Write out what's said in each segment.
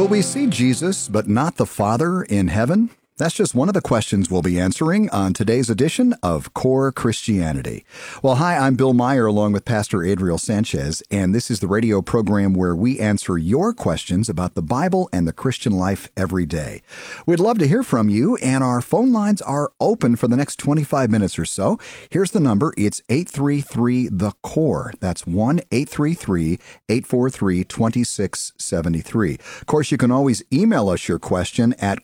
we see Jesus but not the Father in heaven? That's just one of the questions we'll be answering on today's edition of Core Christianity. Well, hi, I'm Bill Meyer along with Pastor Adriel Sanchez, and this is the radio program where we answer your questions about the Bible and the Christian life every day. We'd love to hear from you, and our phone lines are open for the next 25 minutes or so. Here's the number. It's 833-THE-CORE. That's 1-833-843-2673. Of course, you can always email us your question at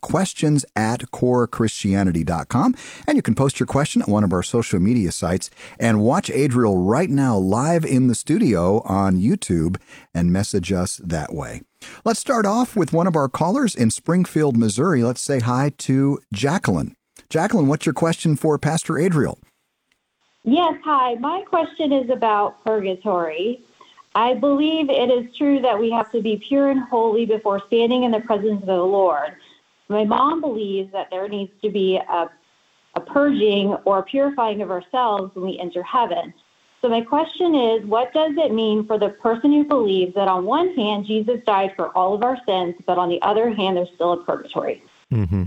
questions@corechristianity.com, and you can post your question at one of our social media sites and watch Adriel right now live in the studio on YouTube and message us that way. Let's start off with one of our callers in Springfield, Missouri. Let's say hi to Jacqueline. Jacqueline, what's your question for Pastor Adriel? Yes, hi. My question is about purgatory. I believe it is true that we have to be pure and holy before standing in the presence of the Lord. My mom believes that there needs to be a purging or a purifying of ourselves when we enter heaven. So my question is, what does it mean for the person who believes that on one hand, Jesus died for all of our sins, but on the other hand, there's still a purgatory? Mm-hmm.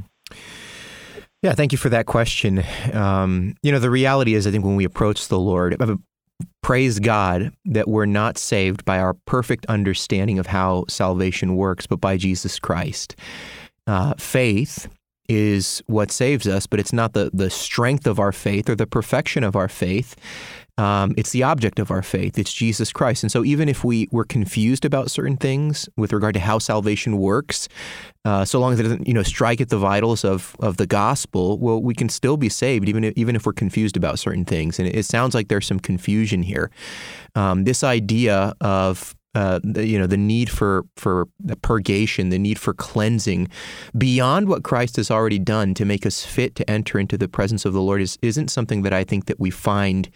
Yeah, thank you for that question. The reality is, I think when we approach the Lord, praise God that we're not saved by our perfect understanding of how salvation works, but by Jesus Christ. Faith is what saves us, but it's not the strength of our faith or the perfection of our faith. It's the object of our faith. It's Jesus Christ. And so even if we were confused about certain things with regard to how salvation works, so long as it doesn't, strike at the vitals of the gospel, well, we can still be saved, even if we're confused about certain things. And it sounds like there's some confusion here. This idea of the need for purgation, the need for cleansing beyond what Christ has already done to make us fit to enter into the presence of the Lord isn't something that I think that we find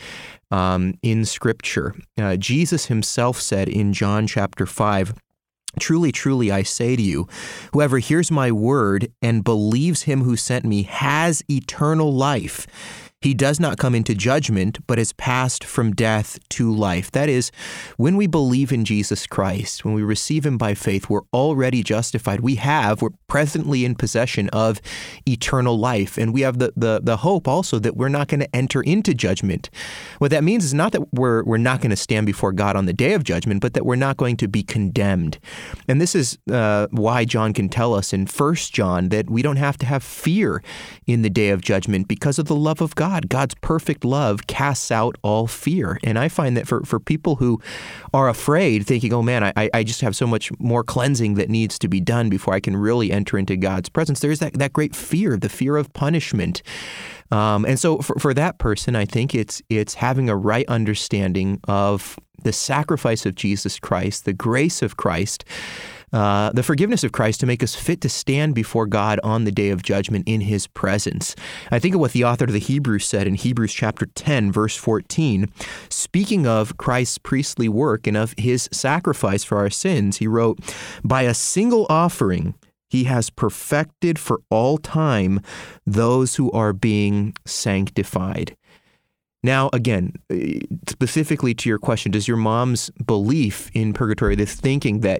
in Scripture. Jesus himself said in John chapter 5, "Truly, truly, I say to you, whoever hears my word and believes him who sent me has eternal life. He does not come into judgment, but is passed from death to life." That is, when we believe in Jesus Christ, when we receive him by faith, we're already justified. We're presently in possession of eternal life. And we have the hope also that we're not going to enter into judgment. What that means is not that we're not going to stand before God on the day of judgment, but that we're not going to be condemned. And this is why John can tell us in 1 John that we don't have to have fear in the day of judgment because of the love of God. God's perfect love casts out all fear. And I find that for people who are afraid, thinking, oh man, I just have so much more cleansing that needs to be done before I can really enter into God's presence, there's that great fear, the fear of punishment. And so for that person, I think it's having a right understanding of the sacrifice of Jesus Christ, the grace of Christ, the forgiveness of Christ to make us fit to stand before God on the day of judgment in his presence. I think of what the author of the Hebrews said in Hebrews chapter 10, verse 14. Speaking of Christ's priestly work and of his sacrifice for our sins, he wrote, "By a single offering, he has perfected for all time those who are being sanctified." Now, again, specifically to your question, does your mom's belief in purgatory, this thinking that,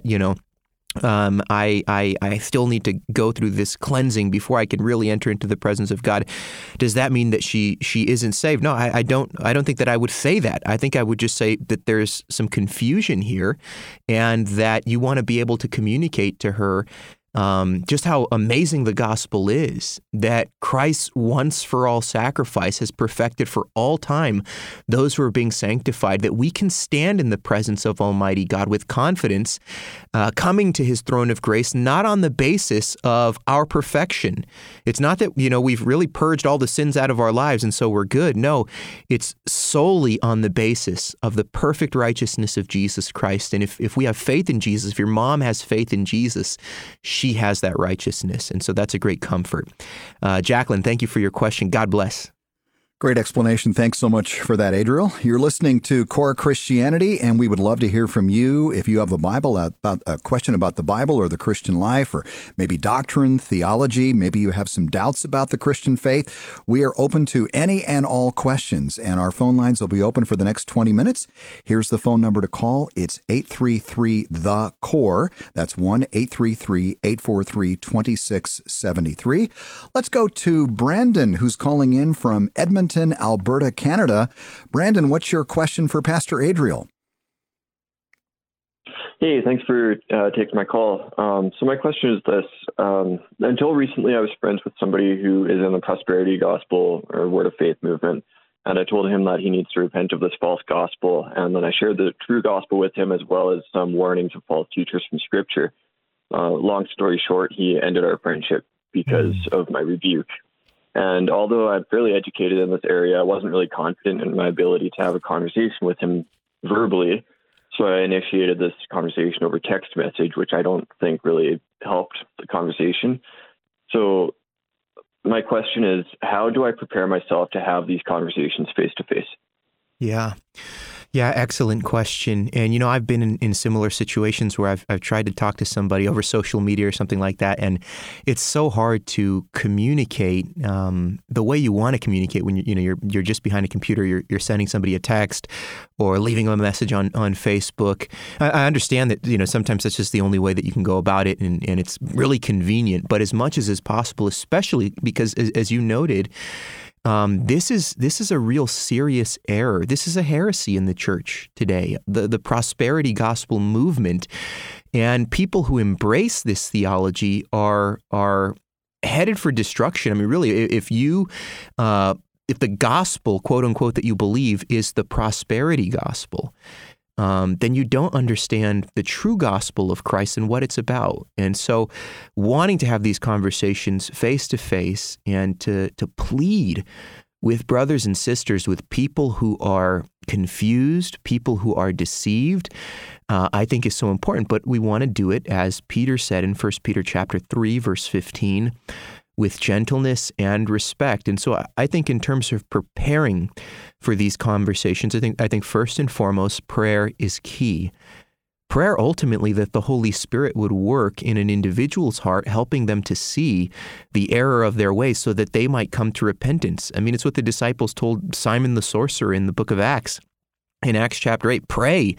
I still need to go through this cleansing before I can really enter into the presence of God, does that mean that she isn't saved? No, I don't think that I would say that. I think I would just say that there's some confusion here and that you want to be able to communicate to her just how amazing the gospel is, that Christ's once for all sacrifice has perfected for all time those who are being sanctified, that we can stand in the presence of Almighty God with confidence, coming to his throne of grace, not on the basis of our perfection. It's not that, we've really purged all the sins out of our lives and so we're good. No, it's solely on the basis of the perfect righteousness of Jesus Christ. And if we have faith in Jesus, if your mom has faith in Jesus, she has that righteousness. And so that's a great comfort. Jacqueline, thank you for your question. God bless. Great explanation. Thanks so much for that, Adriel. You're listening to Core Christianity, and we would love to hear from you. If you have a Bible, about a question about the Bible or the Christian life, or maybe doctrine, theology, maybe you have some doubts about the Christian faith, we are open to any and all questions, and our phone lines will be open for the next 20 minutes. Here's the phone number to call. It's 833-THE-CORE. That's 1-833-843-2673. Let's go to Brandon, who's calling in from Edmonton, Alberta, Canada. Brandon, what's your question for Pastor Adriel? Hey, thanks for taking my call. So my question is this. Until recently, I was friends with somebody who is in the prosperity gospel or word of faith movement, and I told him that he needs to repent of this false gospel, and then I shared the true gospel with him as well as some warnings of false teachers from Scripture. Long story short, he ended our friendship because of my rebuke. And although I'm fairly educated in this area, I wasn't really confident in my ability to have a conversation with him verbally. So I initiated this conversation over text message, which I don't think really helped the conversation. So my question is, how do I prepare myself to have these conversations face to face? Yeah, excellent question. And, I've been in similar situations where I've tried to talk to somebody over social media or something like that, and it's so hard to communicate the way you want to communicate when you're just behind a computer. You're sending somebody a text or leaving a message on Facebook. I understand that sometimes that's just the only way that you can go about it, and it's really convenient. But as much as is possible, especially because, as you noted, this is a real serious error. This is a heresy in the church today, the prosperity gospel movement. And people who embrace this theology are headed for destruction. I mean, really, if the gospel, quote unquote, that you believe is the prosperity gospel, then you don't understand the true gospel of Christ and what it's about. And so wanting to have these conversations face to face and to plead with brothers and sisters, with people who are confused, people who are deceived, I think is so important. But we want to do it, as Peter said in 1 Peter chapter 3, verse 15, with gentleness and respect. And so I think in terms of preparing for these conversations, I think first and foremost, prayer is key. Prayer ultimately that the Holy Spirit would work in an individual's heart, helping them to see the error of their ways so that they might come to repentance. I mean, it's what the disciples told Simon the sorcerer in the book of Acts. In Acts chapter 8, pray.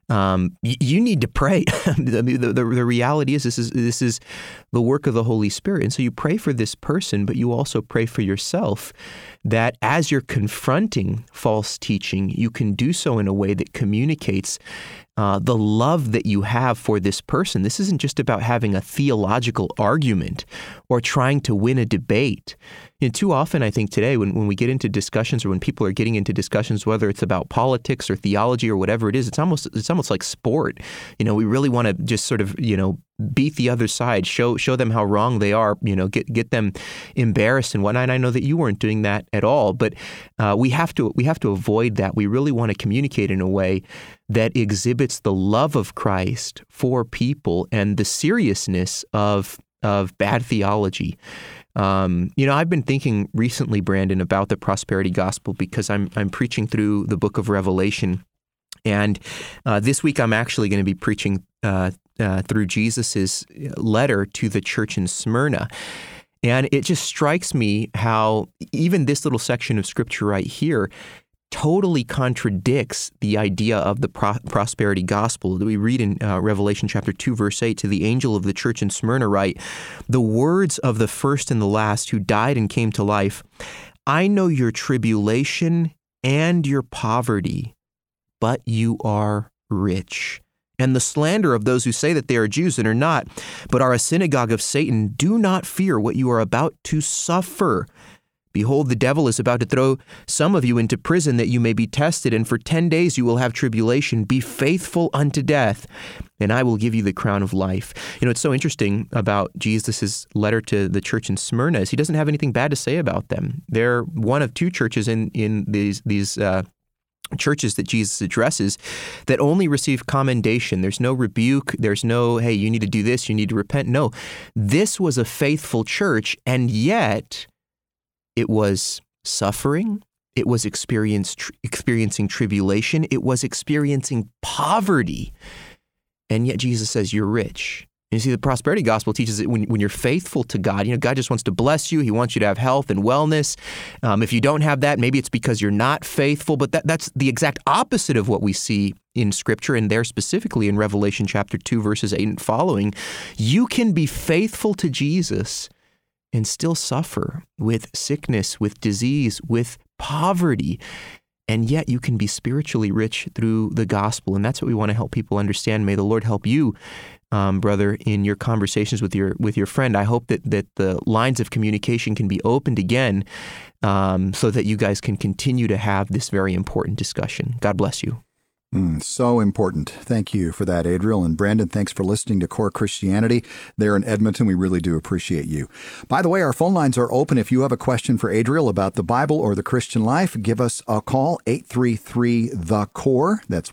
You need to pray. The reality is this is the work of the Holy Spirit. And so you pray for this person, but you also pray for yourself, that as you're confronting false teaching, you can do so in a way that communicates the love that you have for this person. This isn't just about having a theological argument or trying to win a debate. Too often, I think today, when we get into discussions, or when people are getting into discussions, whether it's about politics or theology or whatever it is, it's almost like sport. We really want to just sort of, beat the other side, show them how wrong they are, get them embarrassed and whatnot. And I know that you weren't doing that at all, but we have to avoid that. We really want to communicate in a way that exhibits the love of Christ for people and the seriousness of bad theology. I've been thinking recently, Brandon, about the prosperity gospel because I'm preaching through the book of Revelation. And this week I'm actually going to be preaching through Jesus's letter to the church in Smyrna. And it just strikes me how even this little section of scripture right here totally contradicts the idea of the prosperity gospel. We read in Revelation chapter 2, verse 8, to the angel of the church in Smyrna write, "The words of the first and the last who died and came to life, I know your tribulation and your poverty, but you are rich. And the slander of those who say that they are Jews and are not, but are a synagogue of Satan. Do not fear what you are about to suffer. Behold, the devil is about to throw some of you into prison that you may be tested, and for 10 days you will have tribulation. Be faithful unto death, and I will give you the crown of life." It's so interesting about Jesus' letter to the church in Smyrna is he doesn't have anything bad to say about them. They're one of two churches in these churches that Jesus addresses that only receive commendation. There's no rebuke. There's no, hey, you need to do this, you need to repent. No, this was a faithful church, and yet it was suffering, It was experiencing tribulation. It was experiencing poverty. And yet Jesus says, you're rich. You see, the prosperity gospel teaches that when you're faithful to God, God just wants to bless you. He wants you to have health and wellness. If you don't have that, maybe it's because you're not faithful. But that's the exact opposite of what we see in Scripture, and there specifically in Revelation chapter 2, verses 8 and following. You can be faithful to Jesus and still suffer with sickness, with disease, with poverty. And yet you can be spiritually rich through the gospel. And that's what we want to help people understand. May the Lord help you, brother, in your conversations with your friend. I hope that the lines of communication can be opened again so that you guys can continue to have this very important discussion. God bless you. So important. Thank you for that, Adriel. And Brandon, thanks for listening to Core Christianity there in Edmonton. We really do appreciate you. By the way, our phone lines are open. If you have a question for Adriel about the Bible or the Christian life, give us a call, 833-THE-CORE. That's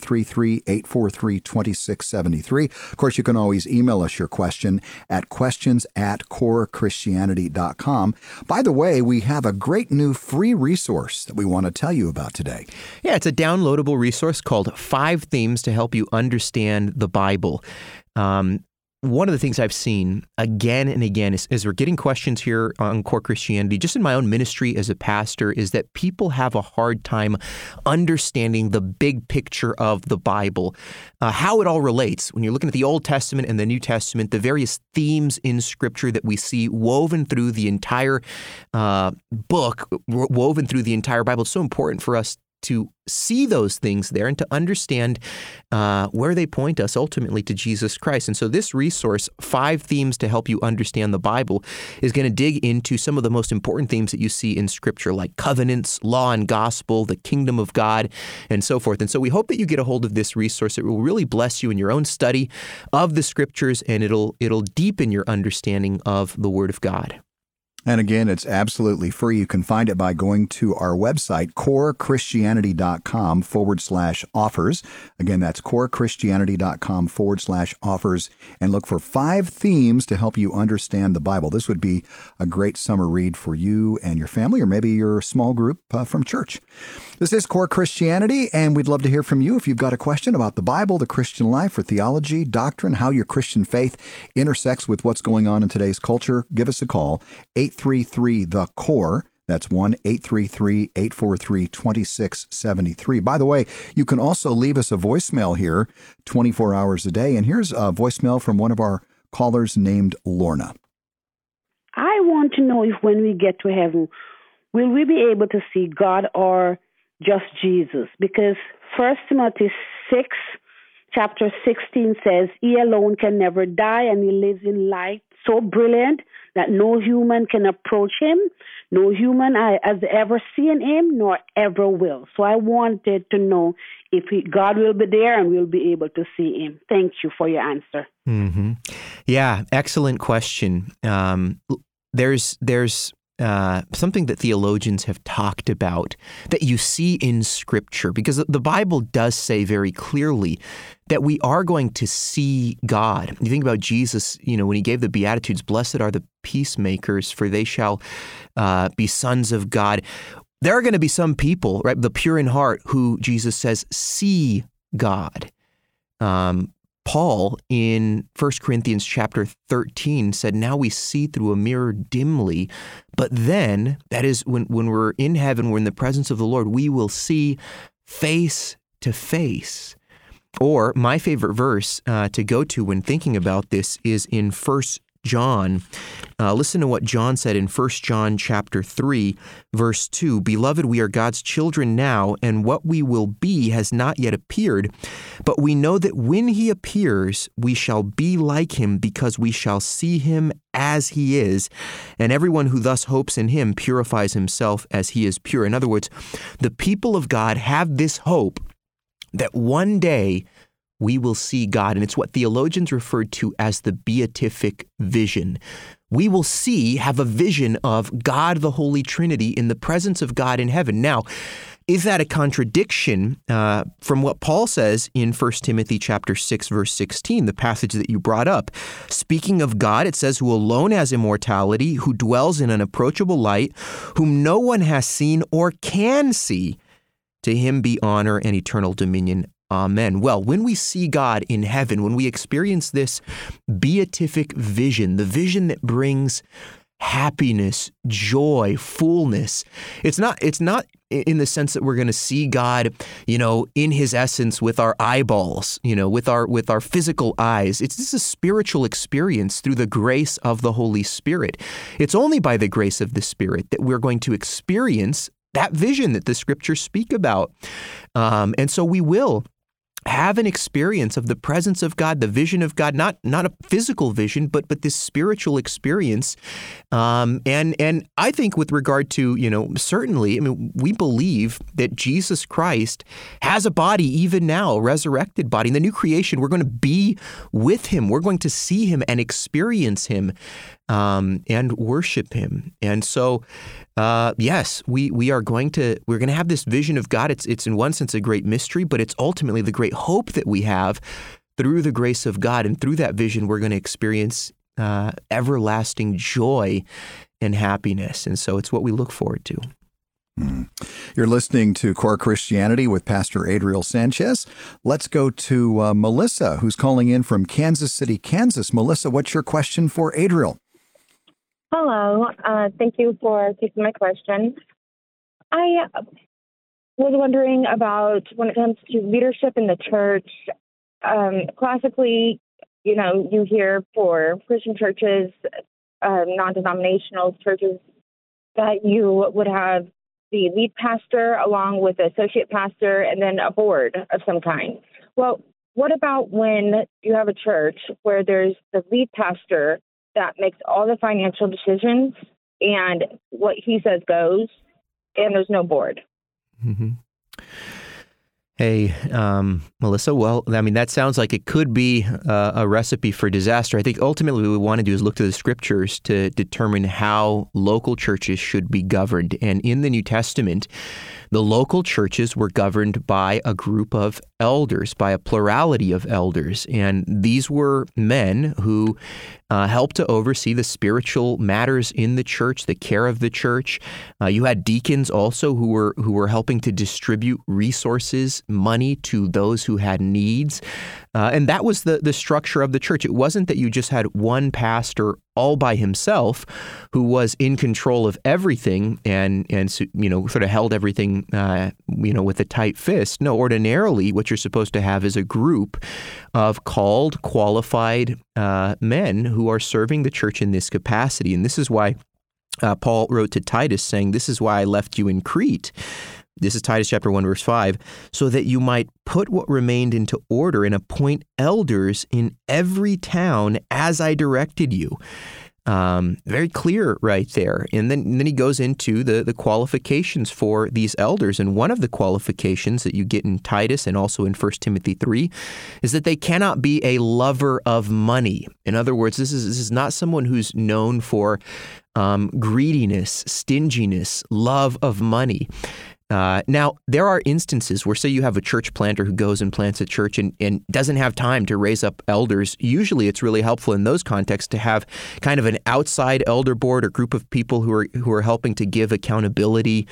1-833-843-2673. Of course, you can always email us your question at questions@corechristianity.com. By the way, we have a great new free resource that we want to tell you about today. Yeah, it's a downloadable resource called 5 Themes to Help You Understand the Bible. One of the things I've seen again and again is we're getting questions here on Core Christianity, just in my own ministry as a pastor, is that people have a hard time understanding the big picture of the Bible, how it all relates. When you're looking at the Old Testament and the New Testament, the various themes in Scripture that we see woven through the entire book, woven through the entire Bible, it's so important for us to see those things there and to understand where they point us ultimately to Jesus Christ. And so this resource, 5 Themes to Help You Understand the Bible, is going to dig into some of the most important themes that you see in Scripture, like covenants, law and gospel, the kingdom of God, and so forth. And so we hope that you get a hold of this resource. It will really bless you in your own study of the Scriptures, and it'll deepen your understanding of the Word of God. And again, it's absolutely free. You can find it by going to our website, corechristianity.com/offers. Again, that's corechristianity.com/offers, and look for 5 themes to help you understand the Bible. This would be a great summer read for you and your family, or maybe your small group from church. This is Core Christianity, and we'd love to hear from you if you've got a question about the Bible, the Christian life, or theology, doctrine, how your Christian faith intersects with what's going on in today's culture. Give us a call, 833-THE-CORE. That's 1-833-843-2673. By the way, you can also leave us a voicemail here 24 hours a day. And here's a voicemail from one of our callers named Lorna. I want to know if when we get to heaven, will we be able to see God or just Jesus? Because 1 Timothy 6, chapter 16 says, he alone can never die, and he lives in light so brilliant that no human can approach him. No human has ever seen him, nor ever will. So I wanted to know if God will be there and we'll be able to see him. Thank you for your answer. Mm-hmm. Yeah, excellent question. There's something that theologians have talked about that you see in Scripture, because the Bible does say very clearly that we are going to see God. You think about Jesus, when he gave the Beatitudes, blessed are the peacemakers, for they shall be sons of God. There are going to be some people, right, the pure in heart, who Jesus says see God. Paul in 1 Corinthians chapter 13 said, now we see through a mirror dimly, but then, that is when we're in heaven, we're in the presence of the Lord, we will see face to face. Or my favorite verse to go to when thinking about this is in 1 John. Listen to what John said in 1 John chapter 3, verse 2. Beloved, we are God's children now, and what we will be has not yet appeared. But we know that when he appears, we shall be like him, because we shall see him as he is. And everyone who thus hopes in him purifies himself as he is pure. In other words, the people of God have this hope that one day we will see God. And it's what theologians referred to as the beatific vision. We will have a vision of God, the Holy Trinity, in the presence of God in heaven. Now, is that a contradiction from what Paul says in 1 Timothy chapter 6, verse 16, the passage that you brought up? Speaking of God, it says, who alone has immortality, who dwells in unapproachable light, whom no one has seen or can see. To him be honor and eternal dominion. Amen. Well, when we see God in heaven, when we experience this beatific vision, the vision that brings happiness, joy, fullness, it's not in the sense that we're going to see God, in his essence with our eyeballs, with our physical eyes. This is a spiritual experience through the grace of the Holy Spirit. It's only by the grace of the Spirit that we're going to experience that vision that the scriptures speak about. And so we will have an experience of the presence of God, the vision of God, not a physical vision, but this spiritual experience. And I think with regard to, certainly, we believe that Jesus Christ has a body even now, a resurrected body. In the new creation, we're going to be with him. We're going to see him and experience him and worship him. And so, yes, we're going to have this vision of God. It's in one sense a great mystery, but it's ultimately the great hope that we have through the grace of God. And through that vision, we're going to experience everlasting joy and happiness. And so it's what we look forward to. You're listening to Core Christianity with Pastor Adriel Sanchez. Let's go to Melissa, who's calling in from Kansas City, Kansas. Melissa, what's your question for Adriel? Hello. Thank you for taking my question. I was wondering about when it comes to leadership in the church. Classically, you hear for Christian churches, non-denominational churches, that you would have the lead pastor along with the associate pastor and then a board of some kind. Well, what about when you have a church where there's the lead pastor that makes all the financial decisions and what he says goes, and there's no board? Mm-hmm. Hey, Melissa, well, that sounds like it could be a recipe for disaster. I think ultimately what we want to do is look to the scriptures to determine how local churches should be governed. And in the New Testament, the local churches were governed by a group of elders, by a plurality of elders. And these were men who helped to oversee the spiritual matters in the church, the care of the church. You had deacons also who were helping to distribute resources, money to those who had needs. And that was the structure of the church. It wasn't that you just had one pastor all by himself who was in control of everything and sort of held everything with a tight fist. No, ordinarily what you're supposed to have is a group of called, qualified men who are serving the church in this capacity. And this is why Paul wrote to Titus saying, "This is why I left you in Crete." This is Titus chapter 1, verse 5, "so that you might put what remained into order and appoint elders in every town as I directed you." Very clear right there. And then he goes into the qualifications for these elders. And one of the qualifications that you get in Titus and also in 1 Timothy 3 is that they cannot be a lover of money. In other words, this is not someone who's known for greediness, stinginess, love of money. Now, there are instances where, say, you have a church planter who goes and plants a church and doesn't have time to raise up elders. Usually it's really helpful in those contexts to have kind of an outside elder board or group of people who are helping to give accountability.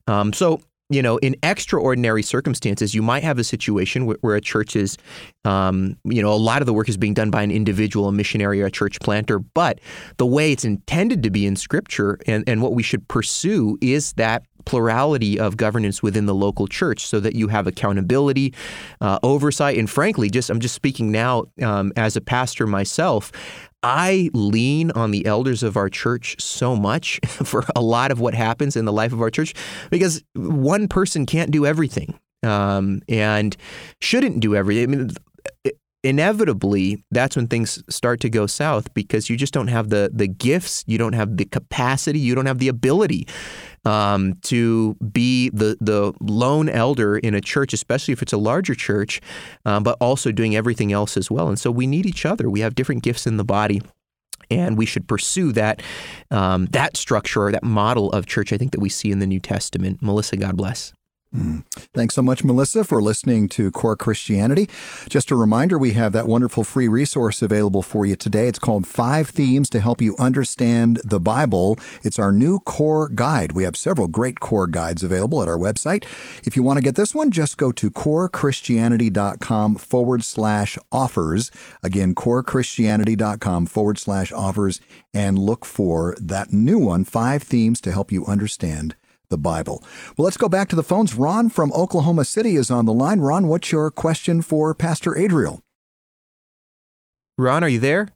In extraordinary circumstances, you might have a situation where a church is, a lot of the work is being done by an individual, a missionary, or a church planter. But the way it's intended to be in Scripture and what we should pursue is that plurality of governance within the local church so that you have accountability, oversight, and frankly, I'm just speaking now as a pastor myself, I lean on the elders of our church so much for a lot of what happens in the life of our church because one person can't do everything and shouldn't do everything. Inevitably, that's when things start to go south because you just don't have the gifts, you don't have the capacity, you don't have the ability to be the lone elder in a church, especially if it's a larger church, but also doing everything else as well. And so we need each other. We have different gifts in the body. And we should pursue that structure or that model of church, I think, that we see in the New Testament. Melissa, God bless. Thanks so much, Melissa, for listening to Core Christianity. Just a reminder, we have that wonderful free resource available for you today. It's called 5 Themes to Help You Understand the Bible. It's our new core guide. We have several great core guides available at our website. If you want to get this one, just go to corechristianity.com/offers. Again, corechristianity.com/offers, and look for that new one, 5 Themes to Help You Understand the Bible. Well, let's go back to the phones. Ron from Oklahoma City is on the line. Ron, what's your question for Pastor Adriel? Ron, are you there?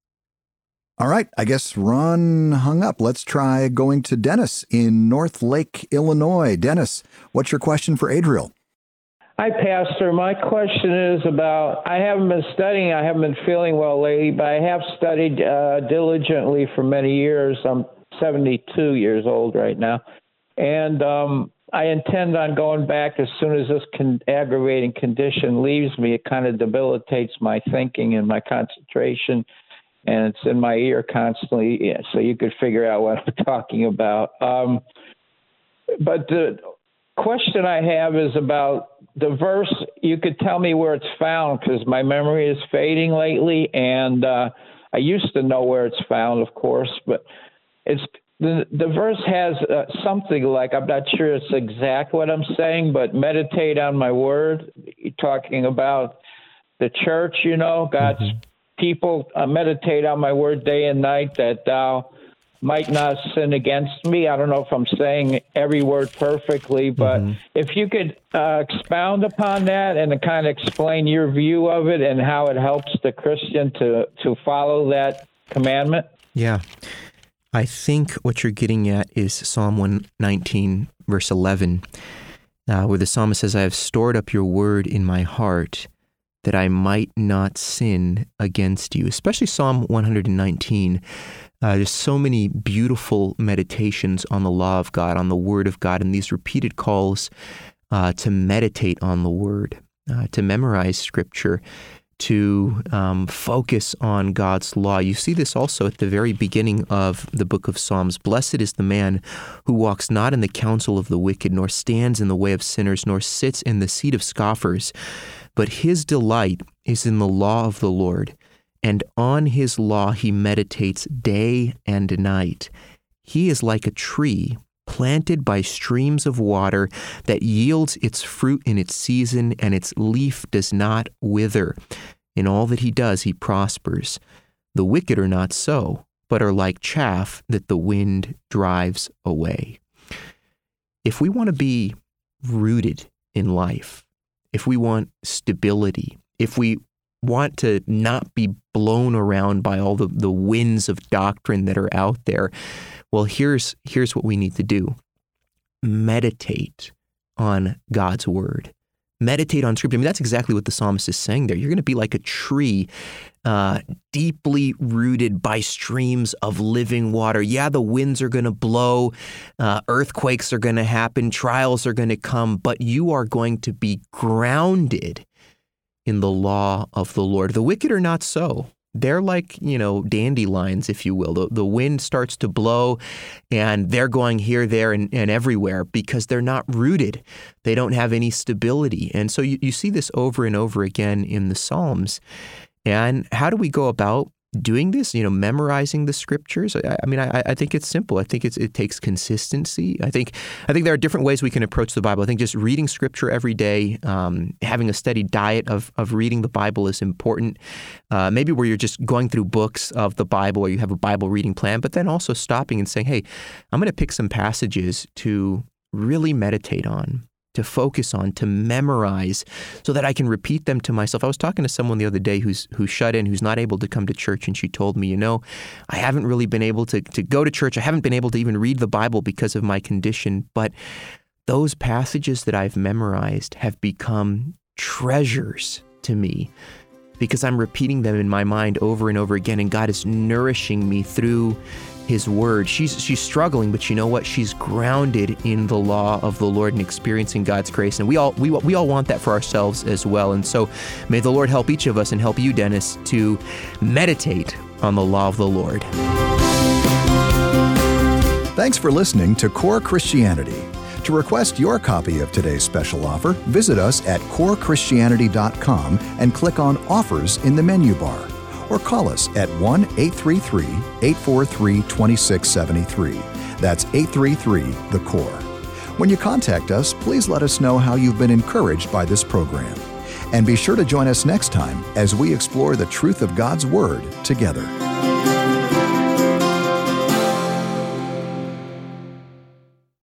All right. I guess Ron hung up. Let's try going to Dennis in North Lake, Illinois. Dennis, what's your question for Adriel? Hi, Pastor. My question is about, I haven't been studying, I haven't been feeling well lately, but I have studied diligently for many years. I'm 72 years old right now. And I intend on going back as soon as this aggravating condition leaves me. It kind of debilitates my thinking and my concentration, and it's in my ear constantly, so you could figure out what I'm talking about. But the question I have is about the verse. You could tell me where it's found, because my memory is fading lately, and I used to know where it's found, of course, but it's the verse has something like, I'm not sure it's exact what I'm saying, but meditate on my word. You're talking about the church, God's people, meditate on my word day and night, that thou might not sin against me. I don't know if I'm saying every word perfectly, but if you could expound upon that and to kind of explain your view of it and how it helps the Christian to follow that commandment. Yeah. I think what you're getting at is Psalm 119, verse 11, where the psalmist says, I have stored up your word in my heart that I might not sin against you. Especially Psalm 119. There's so many beautiful meditations on the law of God, on the word of God, and these repeated calls to meditate on the word, to memorize scripture, to focus on God's law. You see this also at the very beginning of the book of Psalms. Blessed is the man who walks not in the counsel of the wicked, nor stands in the way of sinners, nor sits in the seat of scoffers. But his delight is in the law of the Lord, and on his law he meditates day and night. He is like a tree planted by streams of water that yields its fruit in its season, and its leaf does not wither. In all that he does, he prospers. The wicked are not so, but are like chaff that the wind drives away. If we want to be rooted in life, if we want stability, if we want to not be blown around by all the winds of doctrine that are out there, well, here's what we need to do. Meditate on God's word. Meditate on scripture. I mean, that's exactly what the psalmist is saying there. You're going to be like a tree, deeply rooted by streams of living water. Yeah, the winds are going to blow, earthquakes are going to happen, trials are going to come, but you are going to be grounded in the law of the Lord. The wicked are not so. They're like, dandelions, if you will. The wind starts to blow and they're going here, there, and everywhere because they're not rooted. They don't have any stability. And so you see this over and over again in the Psalms. And how do we go about doing this, memorizing the scriptures? I think it's simple. I think it takes consistency. I think there are different ways we can approach the Bible. I think just reading scripture every day, having a steady diet of reading the Bible is important. Maybe where you're just going through books of the Bible or you have a Bible reading plan, but then also stopping and saying, hey, I'm going to pick some passages to really meditate on, to focus on, to memorize, so that I can repeat them to myself. I was talking to someone the other day who's shut in, who's not able to come to church, and she told me, I haven't really been able to go to church. I haven't been able to even read the Bible because of my condition, but those passages that I've memorized have become treasures to me because I'm repeating them in my mind over and over again, and God is nourishing me through His word. She's struggling, but you know what? She's grounded in the law of the Lord and experiencing God's grace. And we all want that for ourselves as well. And so may the Lord help each of us and help you, Dennis, to meditate on the law of the Lord. Thanks for listening to Core Christianity. To request your copy of today's special offer, visit us at corechristianity.com and click on Offers in the menu bar. Or call us at 1-833-843-2673. That's 833-THE-CORE. When you contact us, please let us know how you've been encouraged by this program. And be sure to join us next time as we explore the truth of God's Word together.